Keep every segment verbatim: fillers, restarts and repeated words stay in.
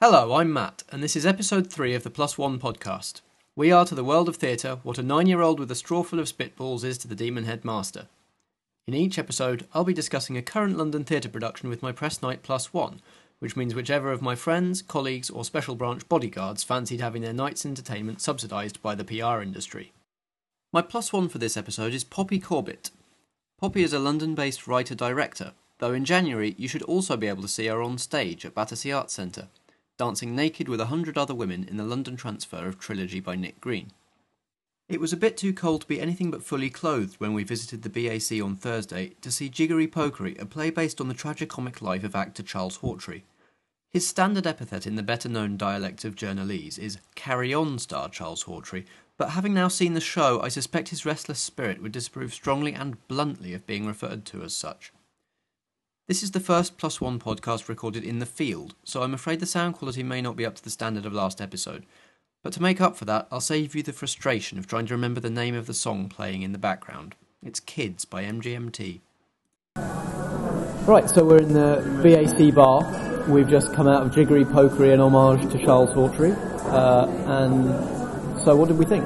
Hello, I'm Matt, and this is episode three of the Plus One podcast. We are to the world of theatre what a nine-year-old with a straw full of spitballs is to the Demon Headmaster. In each episode, I'll be discussing a current London theatre production with my Press Night Plus One, which means whichever of my friends, colleagues or special branch bodyguards fancied having their night's entertainment subsidised by the P R industry. My Plus One for this episode is Poppy Corbett. Poppy is a London-based writer-director, though in January you should also be able to see her on stage at Battersea Arts Centre, dancing naked with a hundred other women in the London transfer of Trilogy by Nick Green. It was a bit too cold to be anything but fully clothed when we visited the B A C on Thursday to see Jiggery Pokery, a play based on the tragicomic life of actor Charles Hawtrey. His standard epithet in the better-known dialect of journalese is "Carry on, star Charles Hawtrey," but having now seen the show, I suspect his restless spirit would disapprove strongly and bluntly of being referred to as such. This is the first Plus One podcast recorded in the field, so I'm afraid the sound quality may not be up to the standard of last episode. But to make up for that, I'll save you the frustration of trying to remember the name of the song playing in the background. It's Kids by M G M T. Right, so we're in the B A C bar. We've just come out of Jiggery Pokery in homage to Charles Hawtrey. Uh, and so what did we think?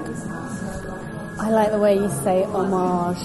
I like the way you say homage.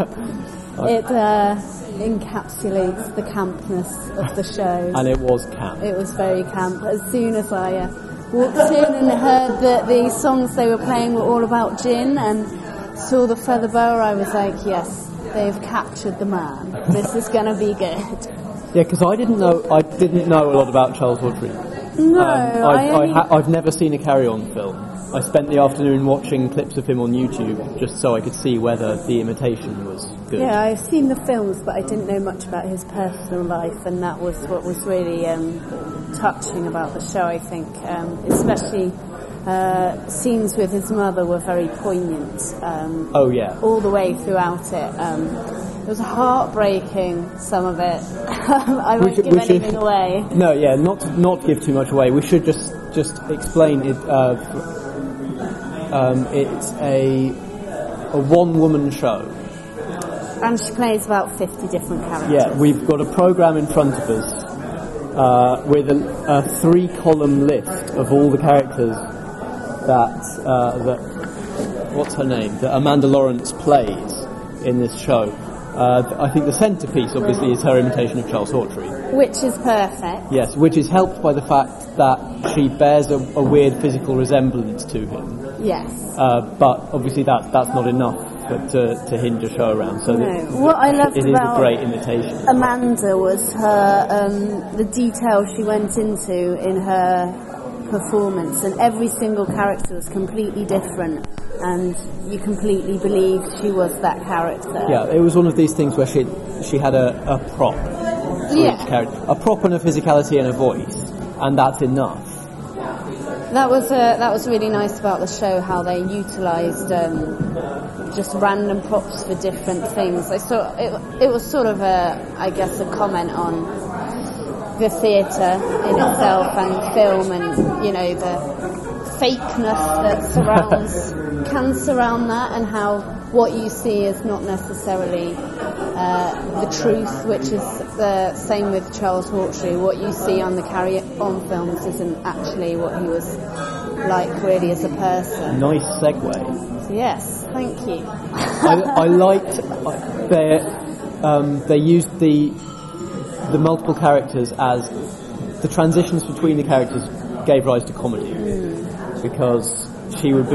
It uh, encapsulates the campness of the show. And it was camp. It was very camp. As soon as I uh, walked in and heard that the songs they were playing were all about gin and saw the feather boa, I was like, yes, they've captured the man. This is going to be good. Yeah, because I didn't know I didn't know a lot about Charles Hawtrey. No, um, I, I, only... I ha- I've never seen a Carry On film. I spent the afternoon watching clips of him on YouTube just so I could see whether the imitation was good. Yeah, I've seen the films, but I didn't know much about his personal life, and that was what was really um, touching about the show, I think. Um, especially uh, scenes with his mother were very poignant. Um, oh, yeah. All the way throughout it. Um, it was heartbreaking, some of it. I won't should, give anything should, away. No, yeah, not to, not give too much away. We should just, just explain it. Uh, Um, it's a a one-woman show. And she plays about fifty different characters. Yeah, we've got a programme in front of us uh, with a, a three-column list of all the characters that, uh, that, what's her name, that Amanda Lawrence plays in this show. Uh, I think the centrepiece, obviously, is her imitation of Charles Hawtrey. Which is perfect. Yes, which is helped by the fact that she bears a, a weird physical resemblance to him. Yes. Uh, but obviously that that's not enough but to, to hinge a show around. So no. that What I loved it is about a great imitation. Amanda was her um, the detail she went into in her performance, and every single character was completely different, and you completely believed she was that character. Yeah, it was one of these things where she she had a, a prop for yeah. each character, a prop and a physicality and a voice, and that's enough. That was uh, that was really nice about the show, how they utilised um, just random props for different things. I saw it, it was sort of a, I guess, a comment on the theatre in itself and film, and you know the fakeness that surrounds can surround that, and how what you see is not necessarily uh, the truth, which is the same with Charles Hawtrey. What you see on the Carry On films isn't actually what he was like really as a person. Nice segue. So yes, thank you. I, I liked their um, they used the the multiple characters as the transitions between the characters gave rise to comedy, mm. because she would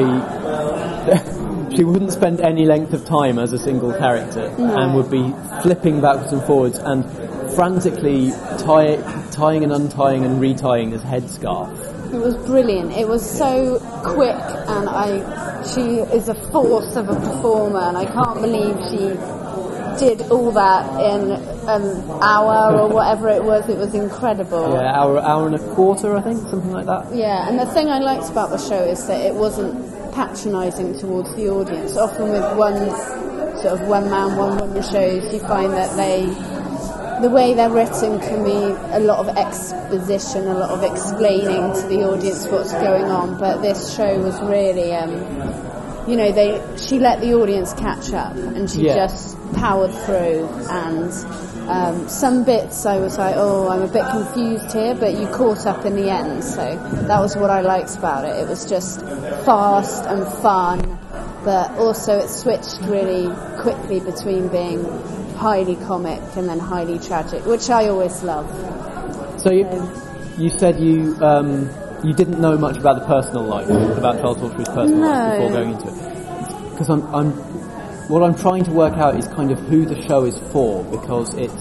be. She wouldn't spend any length of time as a single character, no. and would be flipping backwards and forwards and frantically tie, tying and untying and retying his headscarf. It was brilliant. It was so quick, and I. She is a force of a performer, and I can't believe she did all that in an hour or whatever it was. It was incredible. Yeah, hour, hour and a quarter, I think, something like that. Yeah, and the thing I liked about the show is that it wasn't patronising towards the audience. Often with one sort of one man, one woman shows, you find that they, the way they're written can be a lot of exposition, a lot of explaining to the audience what's going on. But this show was really, um, you know, they she let the audience catch up, and she yeah. just powered through, and Um, some bits I was like, oh, I'm a bit confused here, but you caught up in the end, so that was what I liked about it. It was just fast and fun, but also it switched really quickly between being highly comic and then highly tragic, which I always love. So you, you said you um, you didn't know much about the personal life, about Charles Hawtrey's personal No. life before going into it. Because I'm, I'm, what I'm trying to work out is kind of who the show is for, because it's,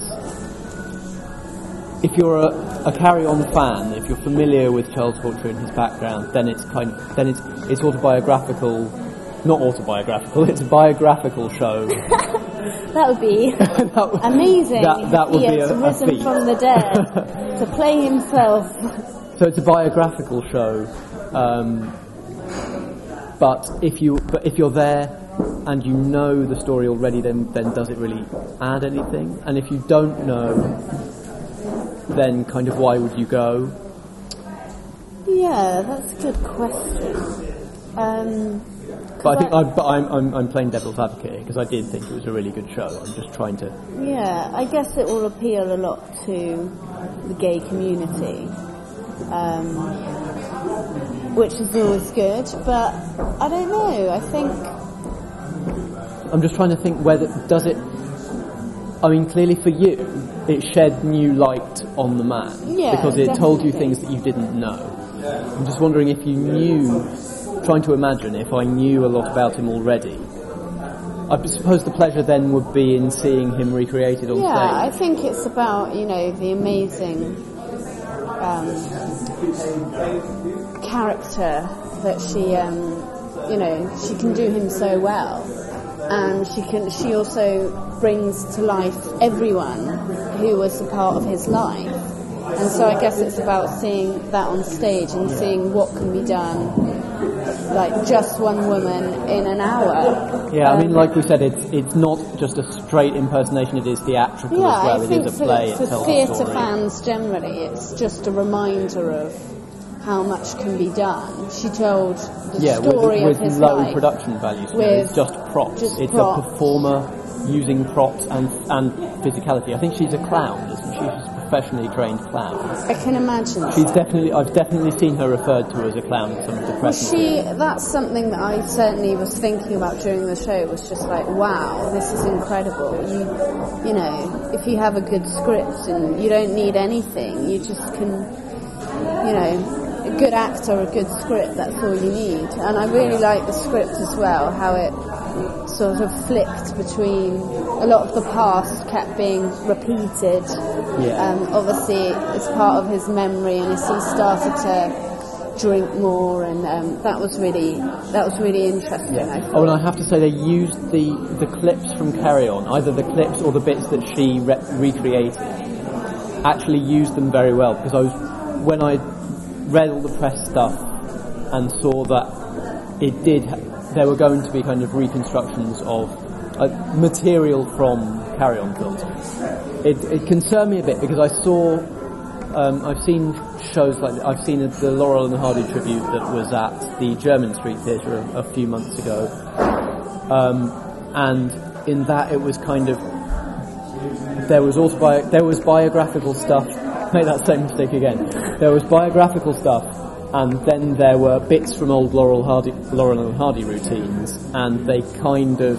if you're a, a Carry On fan, if you're familiar with Charles Hawtrey and his background, then it's kind of, then it's, it's autobiographical, not autobiographical, it's a biographical show. That would be that would, amazing. That, that would he be has a, a risen feat. from the dead to play himself. So it's a biographical show, um, but if you but if you're there and you know the story already, then then does it really add anything? And if you don't know, then kind of why would you go? Yeah, that's a good question. Um, But I think I- I, but I'm, I'm I'm playing devil's advocate here because I did think it was a really good show. I'm just trying to. Yeah, I guess it will appeal a lot to the gay community, um, which is always good, but I don't know, I think... I'm just trying to think whether does it. I mean, clearly for you, it shed new light on the man Yeah, because it told you definitely. things that you didn't know. I'm just wondering if you knew. Trying to imagine if I knew a lot about him already. I suppose the pleasure then would be in seeing him recreated on Yeah, I stage. think it's about, you know, the amazing um, character that she, um, you know, she can do him so well. And she can. She also brings to life everyone who was a part of his life. And so I guess it's about seeing that on stage and seeing what can be done, like just one woman in an hour. Yeah, I Um, mean, like we said, it's it's not just a straight impersonation; it is theatrical Yeah, as well. I It think is a for, play. It for tells a theatre story. fans generally, it's just a reminder of how much can be done. She told the Yeah, with, story with of his low life. production values. you know, with it's just props. just it's props. a performer using props and and physicality. I think she's a clown, isn't she? She's a professionally trained clown. I can imagine. She's definitely. I've definitely seen her referred to as a clown in some of the Well, press. she, that's something that I certainly was thinking about during the show, was just like, wow, this is incredible. You, you know, if you have a good script and you don't need anything, you just can, you know, a good actor, a good script, that's all you need. And I really like the script as well, how it sort of flipped between a lot of the past kept being repeated. Yeah. Um, obviously, it's part of his memory, and as he started to drink more, and um, that was really that was really interesting. I Oh, thought. and I have to say they used the, the clips from Carry On, either the clips or the bits that she re- recreated, actually used them very well, because I was, when I read all the press stuff and saw that it did, there were going to be kind of reconstructions of uh, material from Carry On films. It, it concerned me a bit because I saw, um, I've seen shows like, I've seen the Laurel and Hardy tribute that was at the Jermyn Street Theatre a, a few months ago, um, and in that it was kind of, there was autobi- there was biographical stuff. Make that same mistake again. There was biographical stuff, and then there were bits from old Laurel Hardy, Laurel and Hardy routines, and they kind of,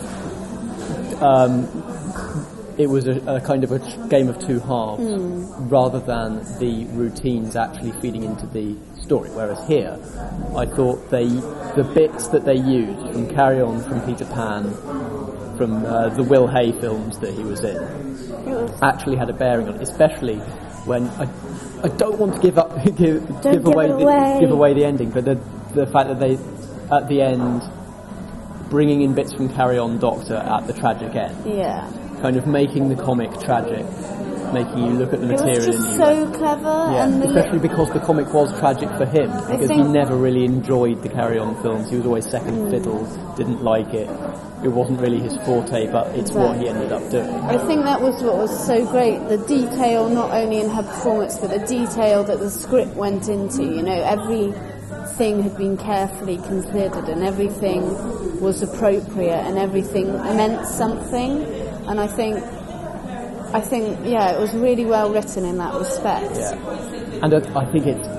um, it was a, a kind of a game of two halves, Mm. rather than the routines actually feeding into the story. Whereas here, I thought they, the bits that they used from Carry On, from Peter Pan, from uh, the Will Hay films that he was in, actually had a bearing on it, especially when I, I don't want to give up give, Don't give give away it the, away. give away the ending, but the the fact that they at the end bringing in bits from Carry On Doctor at the tragic end, Yeah. kind of making the comic tragic, making you look at the It was material just in you. so clever, Yeah, and the especially because the comic was tragic for him, because he think- never really enjoyed the Carry On films. He was always second fiddle, didn't like it. It wasn't really his forte, but it's what he ended up doing. I think that was what was so great, the detail not only in her performance, but the detail that the script went into. You know, everything had been carefully considered, and everything was appropriate, and everything meant something. And I think I think, yeah, it was really well written in that respect. Yeah. And uh, I think it's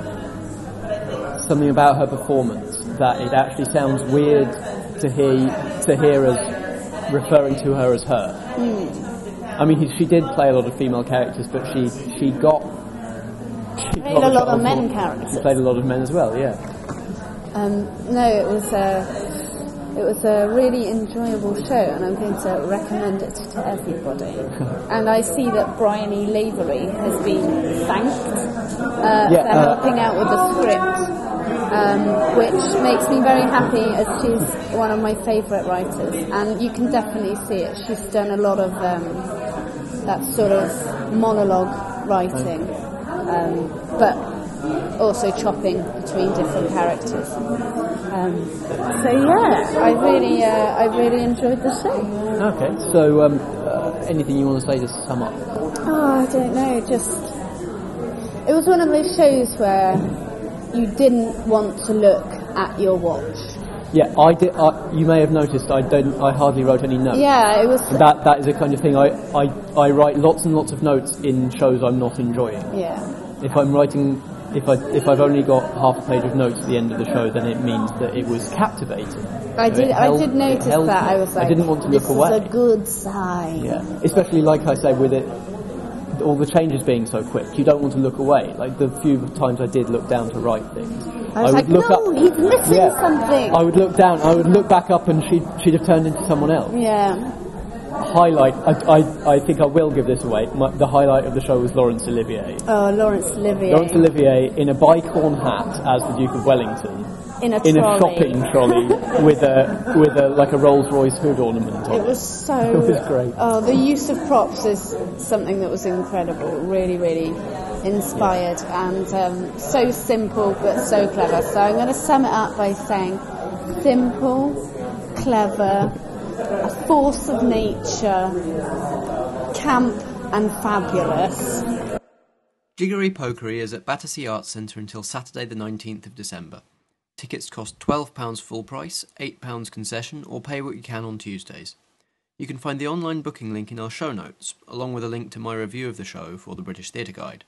something about her performance that it actually sounds weird to hear to hear us referring to her as her. Mm. I mean, she did play a lot of female characters, but she she got she played got a lot of of men characters. She played a lot of men as well. Yeah. Um, no, it was a it was a really enjoyable show, and I'm going to recommend it to everybody. And I see that Bryony Lavery has been thanked uh, yeah, for uh, helping out with the script. Um, which makes me very happy, as she's one of my favourite writers, and you can definitely see it. She's done a lot of um, that sort of monologue writing, um, but also chopping between different characters. Um, so yeah, I really, uh, I really enjoyed the show. Okay, so um, uh, anything you want to say to sum up? Oh, I don't know. Just it was one of those shows where you didn't want to look at your watch. Yeah, I did. Uh, you may have noticed I don't. I hardly wrote any notes. Yeah, it was. That that is the kind of thing I, I I write lots and lots of notes in shows I'm not enjoying. Yeah. If I'm writing, if I if I've only got half a page of notes at the end of the show, then it means that it was captivating. I did. held, I did notice that. me. I was like, I didn't want to look this away. This is a good sign. Yeah, especially like I say with it. All the changes being so quick, you don't want to look away. Like the few times I did look down to write things, I was I like, would look no, up, he's missing yeah, something. I would look down, I would look back up, and she'd she'd have turned into someone else. Yeah. Highlight. I I, I think I will give this away. My, the highlight of the show was Laurence Olivier. Oh, Laurence Olivier. Laurence Olivier in a bicorn hat as the Duke of Wellington. In a, in trolley. a shopping trolley with a with a like a Rolls Royce hood ornament on it. It was so. It was great. Oh, the use of props is something that was incredible. Really, really inspired, yeah. and um, so simple but so clever. So I'm going to sum it up by saying simple, clever, a force of nature, camp and fabulous. Jiggery Pokery is at Battersea Arts Centre until Saturday the nineteenth of December. Tickets cost twelve pounds full price, eight pounds concession, or pay what you can on Tuesdays. You can find the online booking link in our show notes, along with a link to my review of the show for the British Theatre Guide.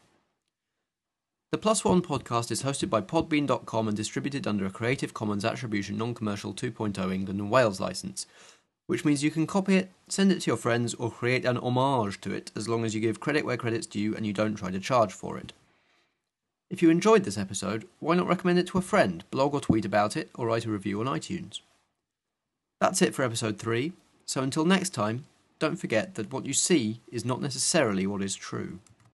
The Plus One podcast is hosted by podbean dot com and distributed under a Creative Commons Attribution Non-Commercial two point oh England and Wales licence, which means you can copy it, send it to your friends, or create an homage to it, as long as you give credit where credit's due and you don't try to charge for it. If you enjoyed this episode, why not recommend it to a friend, blog or tweet about it, or write a review on iTunes? That's it for episode three, so until next time, don't forget that what you see is not necessarily what is true.